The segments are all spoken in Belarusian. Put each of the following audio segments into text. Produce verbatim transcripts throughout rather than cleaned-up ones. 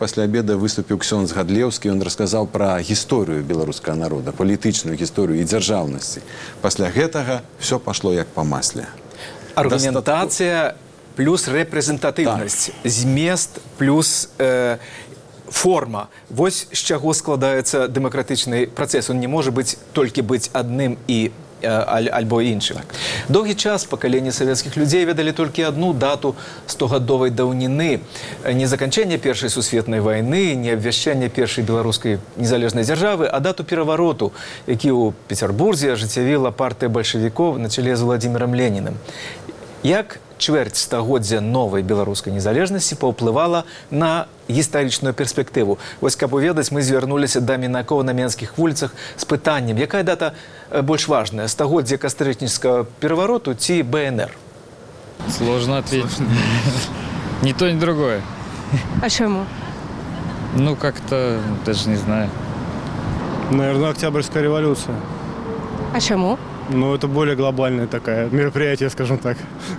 Пасля обеда выступіў ксёндз Гадлеўскі, ён расказаў пра гісторыю беларускага народа, палітычную гісторыю і дзяржаўнасці. Пасля гэтага все пашло як па масле. Аргументацыя плюс рэпрэзентатыўнасць, змест плюс э, форма. Вось з чаго складаецца дэмакратычны працэс. Он не можа быць толькі быць адным і альбо іншым. Доўгі час пакаленне савецкіх людзей ведалі толькі адну дату стогадовай даўніны. Не заканчэння Першай сусветнай вайны, не абвяшчэння першай беларускай незалежнай дзяржавы, а дату перавароту, які ў Пецярбурзе ажыццявіла партыя бальшавікоў на чале з Владзімірам Ленінам. Як чвэрць стагоддзя новай беларускай незалежнасці паўплывала на гістарычную перспектыву. Вось, каб уведаць, мы звярнуліся да мінакоў на менскіх вуліцах з пытаннем, якая дата больш важная, стагоддзе кастрычніцкага перавароту ці БНР? Сложно ответить. Ни то, ни другое. А чему? Ну, как-то, даже не знаю. Наверное, Октябрьская революция. А чему? Ну, это более глобальное такое мероприятие, скажем так.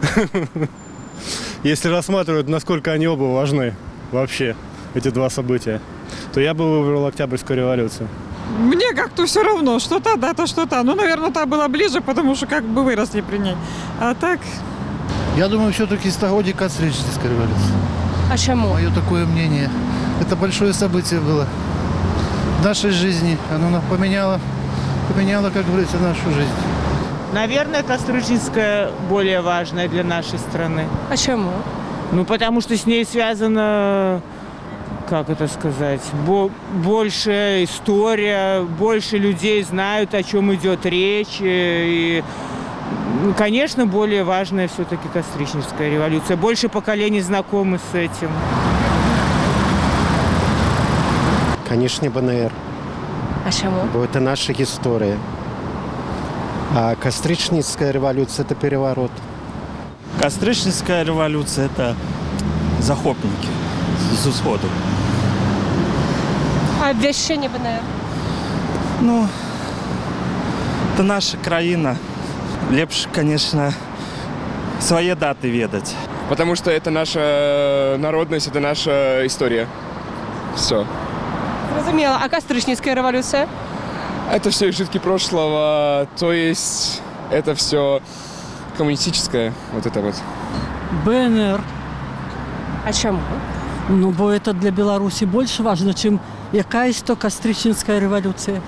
Если рассматривать, насколько они оба важны вообще, эти два события, то я бы выбрал Октябрьскую революцию. Мне как-то все равно, что та дата, что та. Ну, наверное, та была ближе, потому что как бы выросли при ней. А так... Я думаю, все-таки стагоддзя кастрычніцкой революции. А чему? Мое такое мнение. Это большое событие было в нашей жизни. Оно нас поменяло, поменяло, как говорится, нашу жизнь. Наверное, кастрычніцкая более важная для нашей страны. А чему? Ну, потому что с ней связано, как это сказать, бо больше история, больше людей знают, о чем идет речь. И, ну, конечно, более важная все-таки кастрычніцкая революция. Больше поколений знакомы с этим. Конечно, БНР. А чему? Бо это наша история. А кастрычніцкая революция – это переворот. Кастрычніцкая революция – это захопники с усходу. А обвящение БНР? Ну, это наша краина. Лепш, конечно, свои даты ведать. Потому что это наша народность, это наша история. Все. Разумела. А кастрычніцкая революция? Это все изжитки прошлого, то есть это все коммунистическое, вот это вот. БНР. А чему? Ну, бо это для Беларуси больше важно, чем якаясь то кастрычніцкая революция.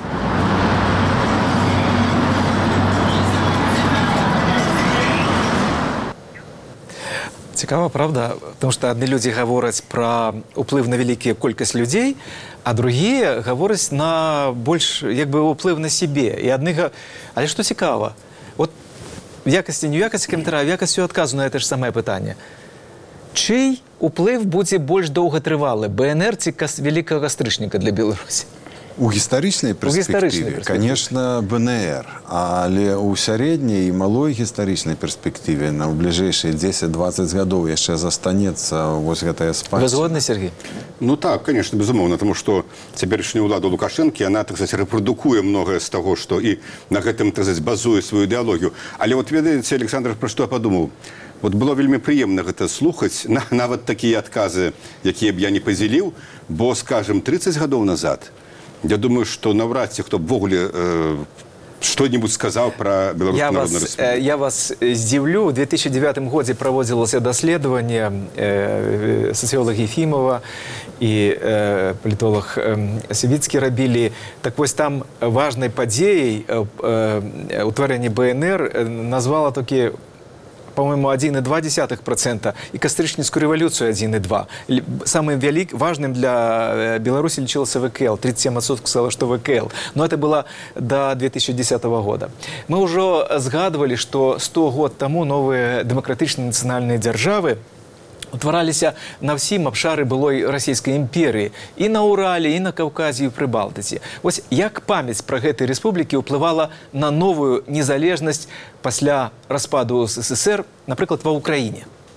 Цікава, правда? Тому што адны людзі гавораць пра ўплыў на вялікія колькасць людзей, а другія гавораць на больш, як бы, ўплыў на сябе. І адны га... Але што цікава? От в якасці, не в якасці каментара, а в якасці адказу на гэта ж самае пытанне. Чый уплыў будзе больш доўгатрывалы? БНР ці кас... вялікага кастрычніка для Беларусі? У гістарычнай перспектыве, конечно, БНР, але ў сярэдняй і малой гістарычнай перспектыве на бліжэйшыя дзесяць-дваццаць гадоў яшчэ застанецца вось гэтая спадчына. Вы згодны, Сергей? Ну так, конечно, безумоўна, тому што цяперашняя ўлада Лукашэнкі, она, так сказать, рэпрадукуе многае з таго, што і на гэтым, так сказать, базуе сваю ідэалогію. Але вот ведаеце, Александр, пра што я падумаў? Вот было вельмі прыемна гэта слухаць, на, нават такія адказы, якія б я не падзяліў, бо, скажем, тридцать гадоў назад я думаю, что навряд ці хто б ввогуле э, что-нибудь сказал про Белорусскую Народную Республику. Я вас здзіўлю. У две тысячи девятом годзе праводзілася даследаванне э, сацыёлог Ефімова і э, палітолог э, Савіцкі рабілі. Так вось там важнай падзеяй э, э, утварэння БНР назвала такі, по-моему, один и два десятых процента, и кастрычніцкую революцию один и два. Самым велик, важным для Беларуси лечился ВКЛ. тридцать семь процентов сказало, что ВКЛ. Но это было до две тысячи десятого года. Мы уже сгадывали, что сто год тому новые демократичные национальные державы утвараліся на всім абшары былой расійскай імперыі, і на Урале, і на Каўказе, і ў Прыбалтыцы. Вось як памяць пра гэтай рэспублікі ўплывала на новую незалежнасць пасля распаду СССР, напрыклад, ва Ўкраіне?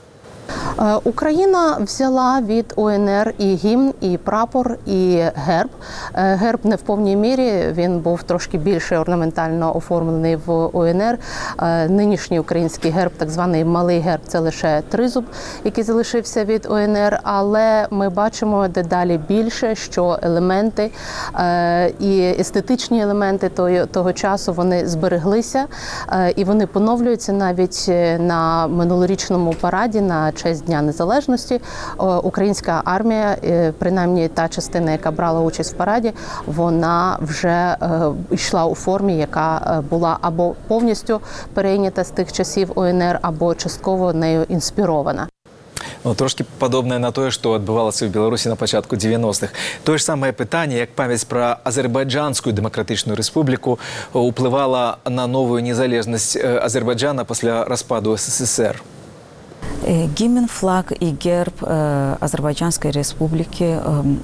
Україна взяла від ОНР і гімн, і прапор, і герб. Герб не в повній мірі, він був трошки більше орнаментально оформлений в ОНР. Нинішній український герб, так званий малий герб, це лише тризуб, який залишився від ОНР, але ми бачимо дедалі більше, що елементи і естетичні елементи того, того часу, вони збереглися і вони поновлюються навіть на минулорічному параді на честь Дня Незалежності. Українська армія, принаймні та частина, яка брала участь в параді, вона вже йшла у формі, яка була або повністю перейнята з тих часів ОНР, або частково нею інспірована. Ну, трошки падобнае на тое, што адбывалася ў Беларусі на пачатку дзевяностых. Тое ж самае пытанне, як памяць пра Азербайджанскую дэмакратычную рэспубліку ўплывала на новую незалежнасць Азербайджана пасля распаду СССР. Гимн, флаг и герб Азербайджанской республики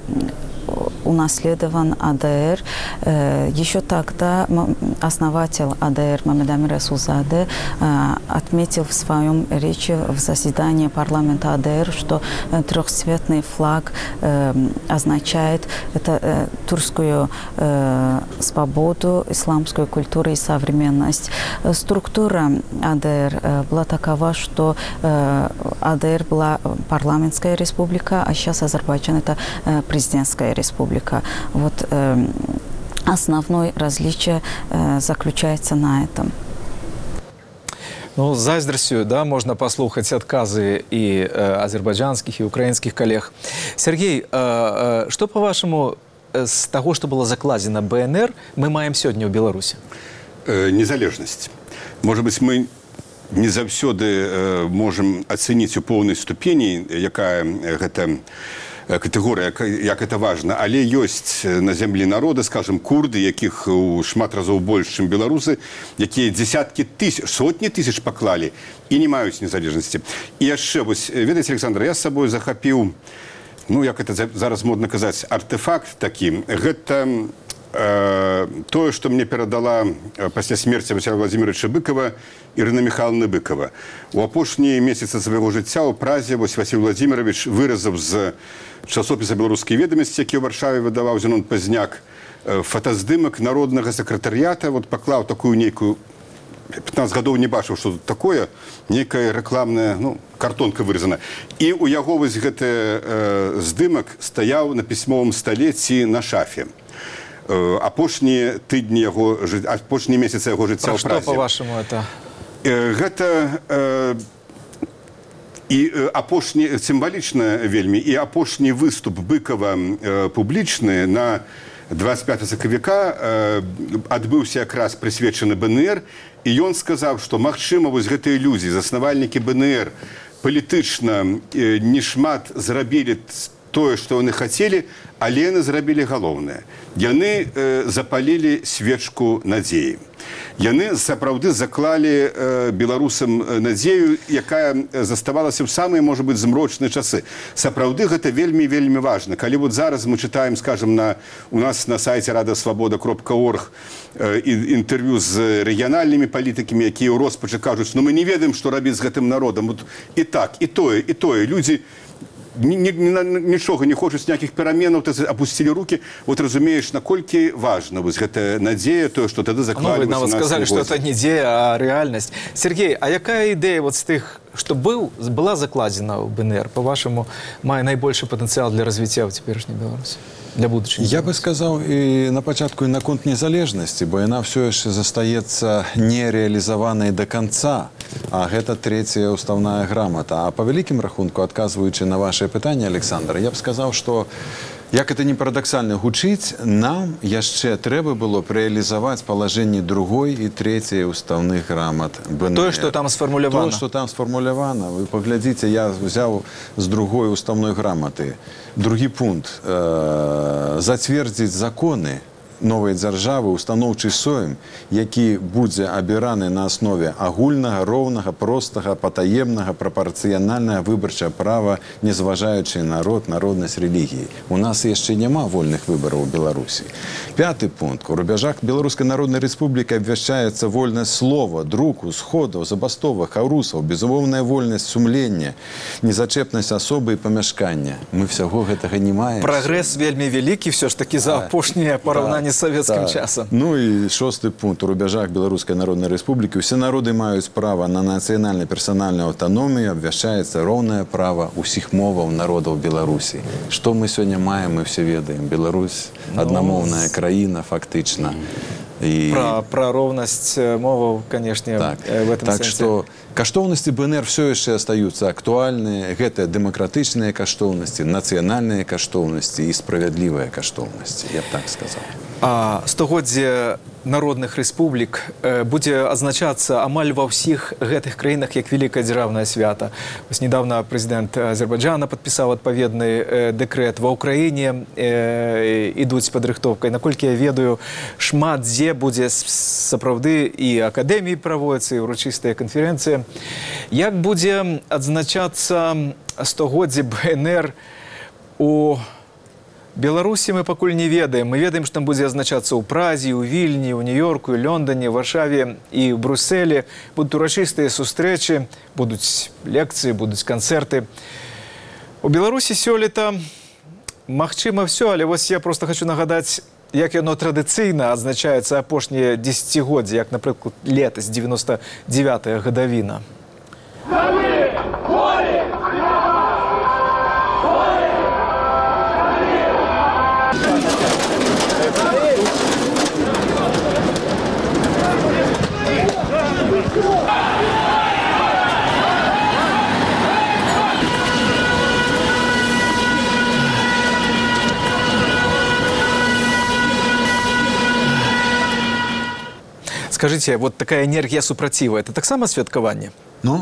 унаследован АДР. Еще тогда основатель АДР Мамедамир Расулзаде отметил в своем речи в заседании парламента АДР, что трехцветный флаг означает это тюркскую свободу, исламскую культуру и современность. Структура АДР была такова, что АДР была парламентская республика, а сейчас Азербайджан это президентская республика. Вот э, основное различие э, заключается на этом. Ну, з зайздрасцю, да, можна паслухаць адказы і э, азербайджанскіх і украінскіх калег. Сергей, э, э, што, па-вашаму, з таго, што было закладзена БНР, мы маем сёння ў Беларусі? Э, незалежнасць. Может быть, мы не заўсёды э, можам ацэніць у поўнай ступені, якая гэта катэгорыя, як это важна, але ёсць на зямлі народы, скажем, курды, якіх у шмат разоў больш, чым беларусы, якія дзесяткі тысяч, сотні тысяч паклалі і не маюць незалежнасці. І яшчэ, вось, ведаеце, Александр, я з сабой захапіў, ну, як это зараз модна казаць, артефакт такі. Гэта э, тое, што мне перадала пасля смерці Васіля Владимировича Быкова Ірына Михайловна Быкова. У апошнія месяцы свайго жыцця ў Празе вось Васіль Владимирович выразаў з часопіса «Беларускія ведамасці», які ў Варшаве выдаваў Зенон Пазняк, фотаздымак народнага сакратарыята, вот паклаў такую нейкую, пятнаццаць гадоў не бачыў, што тут такое, нейкая рэкламная, ну, картонка вырезана. І у яго вось гэты э, здымак стаяў на пісьмовым стале ці на шафе. Э, апошнія тыдні яго, апошнія месяцы яго жыцця ў Празе. Пра што, па-вашаму, это? Э, гэта... Э, І апошні, сімвалічна вельмі, і апошні выступ Быкова э, публічны на двадцать пятого сакавіка э, адбыўся якраз прысвечаны БНР, і ён сказаў, што магчыма вось гэтыя ілюзіі, заснавальнікі БНР палітычна э, не шмат зрабілі тое, што яны хацелі, але яны зрабілі галоўнае. Яны э, запалілі свечку надзеі. Яны сапраўды заклалі э, беларусам надзею, якая заставалася ў самыя, можа быць, змрочныя часы. Сапраўды гэта вельмі-вельмі важна. Калі вот зараз мы чытаем, скажем, на, у нас на сайце рада свабода кропка орг э, інтэрв'ю з рэгіянальнымі палітыкамі, якія ў роспачы кажуць, ну мы не ведаем, што рабіць з гэтым народам. Вот і так, і тое, і тое. Людзі нічога не хочуць, ніякіх пераменаў, апусцілі рукі. Вот разумееш, наколькі важна вось гэтая надзея, тое, што тады заклалі. Ну, вы нават сказалі, што это не дзея, а рэальнасць. Сергей, а якая ідэя вот з тых, што быў, была закладзена ў БНР, па-вашаму, мае найбольшы патэнцыял для развіцця ў цяперашняй Беларусі? Для будучыні? Я бы сказаў і на пачатку і наконт незалежнасці, бо яна ўсё яшчэ застаецца нерэалізаванай да канца, а гэта трэцяя ўставная грамата. А па вялікім рахунку, адказваючы на ваше пытанне, Александр, я б сказаў, што як это не парадаксальна гучыць, нам яшчэ трэба было рэалізаваць палажэнні другой і трэцяй уставных грамат БНР. Тое, што там сфармулявана. Тое, што там сфармулявана. Вы паглядзіце, я взяў з другой уставной граматы. Другі пункт. Э, зацвердзіць законы новай дзяржавы устаноўчы сойм, які будзе абіраны на аснове агульнага, роўнага, простага, патаемнага, прапарцыянальнага выбарчага права, не зважаючы народ, народнасць, рэлігіі. У нас яшчэ няма вольных выбараў у Беларусі. Пяты пункт. У рубяжах Беларускай Народнай Рэспублікі абвяшчаецца вольнасць слова, друку, сходаў, забастовак, хаўрусаў, безумоўная вольнасць сумлення, незачэпнасць асобы і памяшкання. Мы всяго гэтага не маем. Прагрэс вельмі вялікі все ж таки за апошняе параўнанне з савецкім часам. Ну і шосты пункт. У рубяжах Беларускай Народнай Рэспублікі усе народы маюць права на нацыянальную персанальную аўтаномію, абвяшчаецца роўнае права ўсіх моваў народаў Беларусі. Што мы сёння маем, мы все ведаем. Беларусь аднамоўная краіна, фактычна. И... Про, про роўнасць моваў, конечно, так. в этом так сэнсе. Что каштоўнасці БНР все яшчэ астаюцца актуальныя. Гэта дэмакратычныя каштоўнасці, нацыянальныя каштоўнасці і справядлівыя каштоўнасці, я б так сказал. А стагоддзе народных рэспублік будзе адзначацца амаль ва ўсіх гэтых краінах як вялікае дзяржаўнае свята. Вось недавно прэзідэнт Азербайджана падпісаў адпаведны дэкрэт. Ва ўкраіне ідуць падрыхтоўкай. Наколькі я ведаю, шмат дзе будзе сапраўды і акадэміі праводзяцца, і ўрачыстыя канферэнцыі. Як будзе адзначацца стагоддзе БНР у Беларусі мы пакуль не ведаем. Мы ведаем, што там будзе азначацца ў Празе, ў Вільні, ў Нью-Йорку, Лондоне, Варшаве і ў Брюсселі. Будуць урачыстыя сустрэчы, будуць лекцыі, будуць канцэрты. У Беларусі сёлета магчыма ўсё, але вось я просто хочу нагадаць, як яно традыцыйна адзначаецца апошнія дзесяцігоддзі, як, напрыклад, летась, девяносто девятая гадавіна. Скажите, вот такая энергия супраціва, это таксама святкаванне? Ну,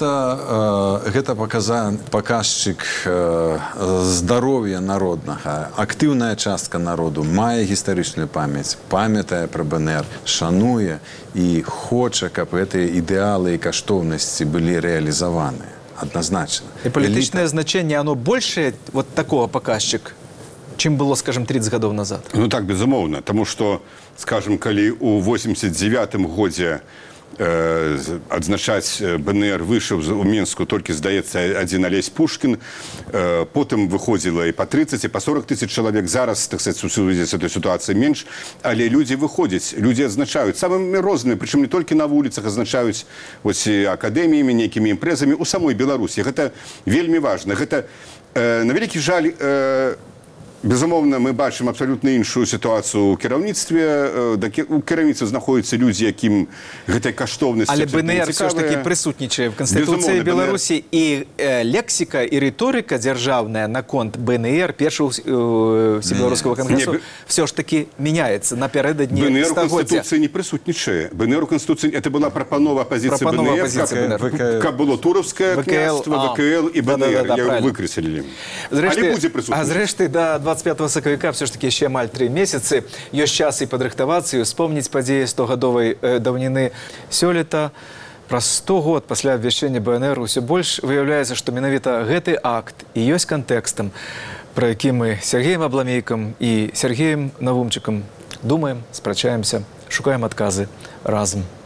гэта, э, гэта паказа, паказчык э, здароўя народнага. Актыўная частка народу мае гістарычную памяць, памятае пра БНР, шануе і хоча, каб гэтыя ідэалы і каштоўнасці былі рэалізаваны. Адназначна. І палітычнае значэнне, оно большее вот такого паказчык, чым было, скажем, тридцать гадоў назад? Ну так, безумоўна, таму што, скажем, калі ў восемьдесят девятым годзе э, адзначаць БНР выйшаў у Мінску толькі, здаецца, адзін Алесь Пушкін, э, потым выходзіла і па тридцать, і па сорок тысяч чалавек. Зараз, так сказать, у сувязі з этой сітуацыяй менш, але людзі выходзяць, людзі адзначаюць самымі рознымі, прычым не толькі на вуліцах, адзначаюць вось акадэміямі, нейкімі імпрэзамі ў самой Беларусі. Гэта вельмі важна. Гэта, э, на вялікі жаль, э, безумоўна, мы бачым абсалютна іншую сітуацыю ў кіраўніцтве. У кіраўніцтве знаходзяцца людзі, якім гэтай каштоўнасці... Але БНР все ж таки прысутнічае в Конституцыі Беларусі, і э, лексіка і рыторыка дзяржаўная наконт БНР, першого э, всебеларускага конгрессу, все ж таки меняется напярэдадні БНР у стагоддзя. Конституцыі не прысутнічае. БНР у Конституцыі, это была прапанова апозіцыі БНР, каб, каб было Туровскае княства, ВКЛ і БНР, да, да, да, выкрэслілі. Але будзе прысутнічаць. А зрэшты, да, двадцать пятого сакавіка все ж таки ще амаль три месяцы. Ёсць час і падрыхтавацца, і успомніць падзеі стогадовай э, даўніны. Сёлета, праз сто год пасля абвяшчэння БНР, усё больш выяўляецца, што менавіта гэты акт і ёсць кантэкстам, пра які мы з Сергеем Абламейкам і Сергеем Навумчыкам думаем, спрачаемся, шукаем адказы разам.